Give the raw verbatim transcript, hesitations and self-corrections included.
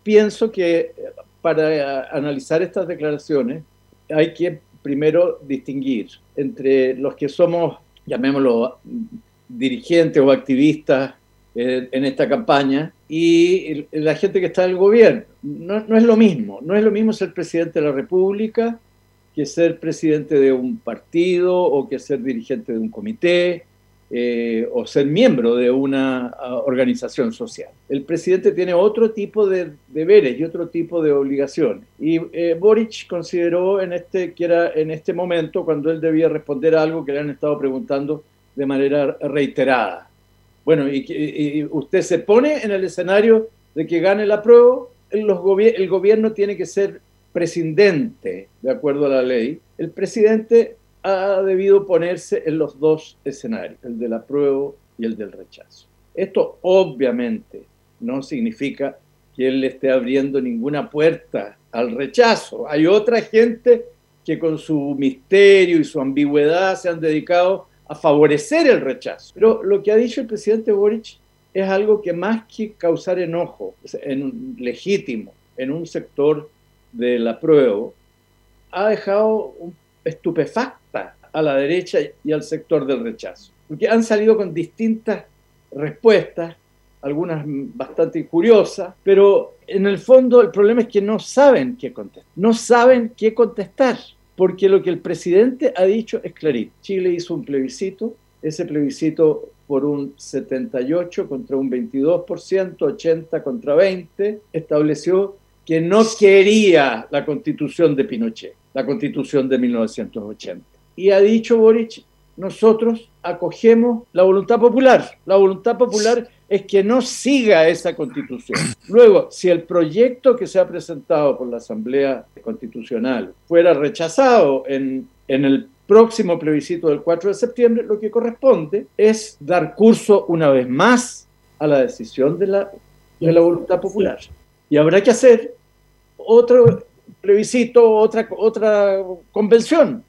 pienso que para analizar estas declaraciones hay que primero distinguir entre los que somos, llamémoslo, dirigentes o activistas eh, en esta campaña y la gente que está en el gobierno. No, no es lo mismo, no es lo mismo ser presidente de la República que ser presidente de un partido o que ser dirigente de un comité eh, o ser miembro de una uh, organización social. El presidente tiene otro tipo de deberes y otro tipo de obligaciones. Y eh, Boric consideró en este, que era en este momento cuando él debía responder a algo que le han estado preguntando de manera reiterada. Bueno, y, y, y usted se pone en el escenario de que gane la prueba, los gobier el gobierno tiene que ser presidente, de acuerdo a la ley. El presidente ha debido ponerse en los dos escenarios, el del apruebo y el del rechazo. Esto obviamente no significa que él le esté abriendo ninguna puerta al rechazo. Hay otra gente que con su misterio y su ambigüedad se han dedicado a favorecer el rechazo. Pero lo que ha dicho el presidente Boric es algo que más que causar enojo, en un, legítimo, en un sector del apruebo, ha dejado un estupefacta a la derecha y al sector del rechazo. Porque han salido con distintas respuestas, algunas bastante injuriosas, pero en el fondo el problema es que no saben qué contestar. No saben qué contestar, porque lo que el presidente ha dicho es clarito. Chile hizo un plebiscito, ese plebiscito por un setenta y ocho contra un veintidós por ciento, ochenta contra veinte, estableció que no quería la constitución de Pinochet, la constitución de mil novecientos ochenta. Y ha dicho Boric, nosotros acogemos la voluntad popular. La voluntad popular es que no siga esa constitución. Luego, si el proyecto que se ha presentado por la Asamblea Constitucional fuera rechazado en, en el próximo plebiscito del cuatro de septiembre, lo que corresponde es dar curso una vez más a la decisión de la, de la voluntad popular. Y habrá que hacer otro plebiscito, otra, otra convención.